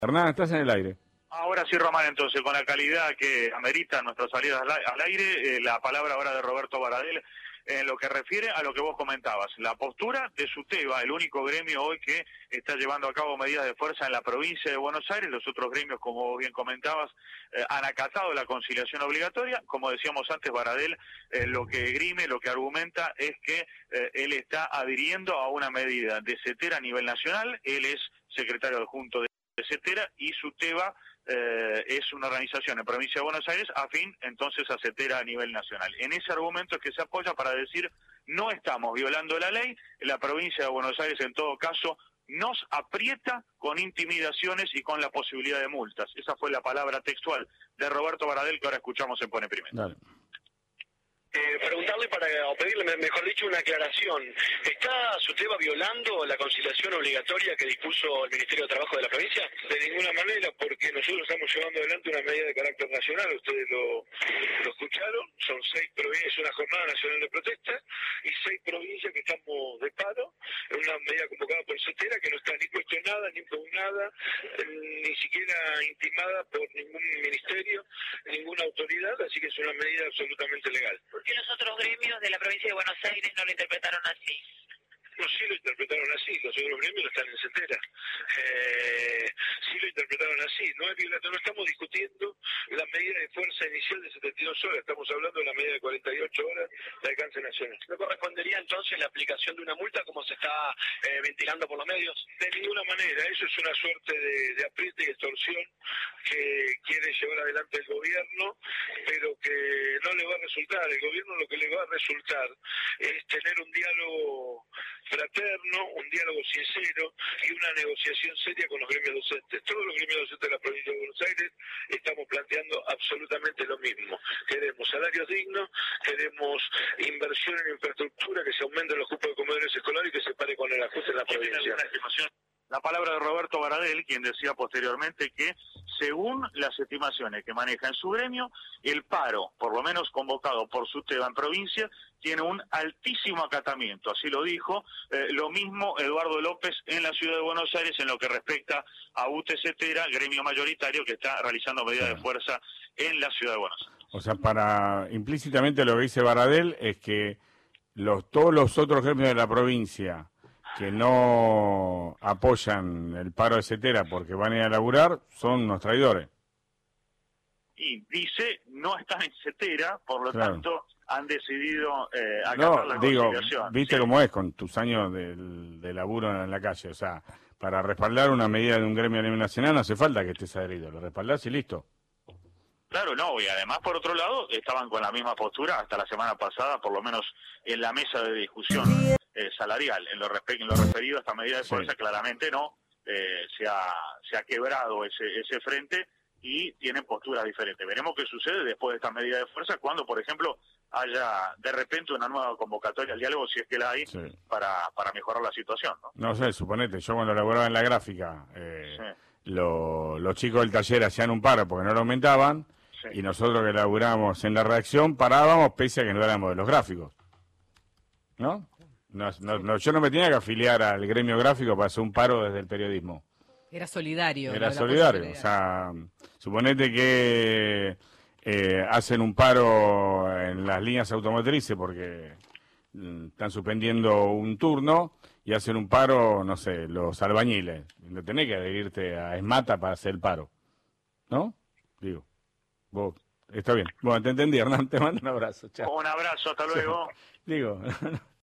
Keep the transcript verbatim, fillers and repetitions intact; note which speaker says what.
Speaker 1: Hernán, estás en el aire.
Speaker 2: Ahora sí, Román, entonces, con la calidad que amerita nuestra salida al aire, eh, la palabra ahora de Roberto Baradel, en lo que refiere a lo que vos comentabas, la postura de SUTEBA, el único gremio hoy que está llevando a cabo medidas de fuerza en la provincia de Buenos Aires. Los otros gremios, como vos bien comentabas, eh, han acatado la conciliación obligatoria. Como decíamos antes, Baradel eh, lo que grime, lo que argumenta es que eh, él está adhiriendo a una medida de CETERA a nivel nacional. Él es secretario adjunto de CETERA y SUTEBA eh, es una organización en provincia de Buenos Aires afín entonces a CETERA a nivel nacional. En ese argumento es que se apoya para decir no estamos violando la ley, la provincia de Buenos Aires en todo caso nos aprieta con intimidaciones y con la posibilidad de multas. Esa fue la palabra textual de Roberto Baradel que ahora escuchamos en Pone Primero.
Speaker 1: Dale.
Speaker 3: Eh, preguntarle para, o pedirle, mejor dicho, una aclaración. ¿Está SUTEBA violando la conciliación obligatoria que dispuso el Ministerio de Trabajo de la provincia? De ninguna manera, porque nosotros estamos llevando adelante una medida de carácter nacional, ustedes lo, lo escucharon, son seis provincias, una jornada nacional de protesta, y seis provincias que estamos de paro, en una medida convocada por CETERA que no está ni cuestionada, ni impugnada, ni siquiera intimada por ningún ministerio, ninguna autoridad, así que es una medida absolutamente legal.
Speaker 4: ¿Por qué los otros gremios de la provincia de Buenos Aires no lo interpretaron así?
Speaker 3: No, sí lo interpretaron así, los otros gremios están en CETERA. Eh, sí lo interpretaron así, no es violatorio, no estamos discutiendo la medida de fuerza inicial de setenta y dos horas, estamos hablando de la medida de cuarenta y ocho horas de alcance nacional.
Speaker 5: ¿No correspondería entonces la aplicación de una multa como se está eh, ventilando por los medios?
Speaker 3: De ninguna manera, eso es una suerte de, de apriete y extorsión que quiere llevar adelante el gobierno, pero que no le va a resultar. El gobierno lo que le va a resultar es tener un diálogo fraterno, un diálogo sincero y una negociación seria con los gremios docentes. Todos los gremios docentes de la provincia de Buenos Aires estamos planteando absolutamente lo mismo. Queremos salarios dignos, queremos inversión en infraestructura, que se aumenten los cupos de comedores escolares y que se pare con el ajuste en la provincia.
Speaker 2: La palabra de Roberto Baradel, quien decía posteriormente que, según las estimaciones que maneja en su gremio, el paro, por lo menos convocado por SUTEBA en provincia, tiene un altísimo acatamiento, así lo dijo. Eh, lo mismo Eduardo López en la ciudad de Buenos Aires en lo que respecta a U T CETERA, gremio mayoritario que está realizando medidas de fuerza en la ciudad de Buenos Aires.
Speaker 1: O sea, para implícitamente lo que dice Baradel es que los todos los otros gremios de la provincia que no apoyan el paro de CETERA porque van a ir a laburar, son unos traidores.
Speaker 2: Y dice, no están en CETERA, por lo
Speaker 1: claro.
Speaker 2: tanto, han decidido eh, acatar
Speaker 1: no,
Speaker 2: la
Speaker 1: digo,
Speaker 2: conciliación.
Speaker 1: viste
Speaker 2: sí.
Speaker 1: cómo es con tus años de, de laburo en la calle, o sea, para respaldar una medida de un gremio a nivel nacional no hace falta que estés adherido, lo respaldás y listo.
Speaker 2: Claro, no, y además, por otro lado, estaban con la misma postura hasta la semana pasada, por lo menos en la mesa de discusión eh, salarial. En lo, en lo referido a esta medida de fuerza, sí. claramente no, eh, se, ha, se ha quebrado ese, ese frente y tienen posturas diferentes. Veremos qué sucede después de esta medida de fuerza, cuando, por ejemplo, haya de repente una nueva convocatoria al diálogo, si es que la hay, sí. para, para mejorar la situación, ¿no?
Speaker 1: No sé, suponete, yo cuando laboraba en la gráfica, eh,
Speaker 2: sí.
Speaker 1: lo, los chicos del taller hacían un paro porque no lo aumentaban, sí. y nosotros que laburamos en la redacción parábamos pese a que no éramos de los gráficos. ¿No? No, no, no, yo no me tenía que afiliar al gremio gráfico para hacer un paro desde el periodismo.
Speaker 6: Era solidario.
Speaker 1: Era solidario, o sea, suponete que eh, hacen un paro en las líneas automotrices porque mm, están suspendiendo un turno y hacen un paro, no sé, los albañiles. No tenés que adherirte a ESMATA para hacer el paro, ¿no? Digo, vos, está bien. Bueno, te entendí, Hernán, te mando un abrazo. Chao.
Speaker 2: Un abrazo, hasta luego.
Speaker 1: Digo...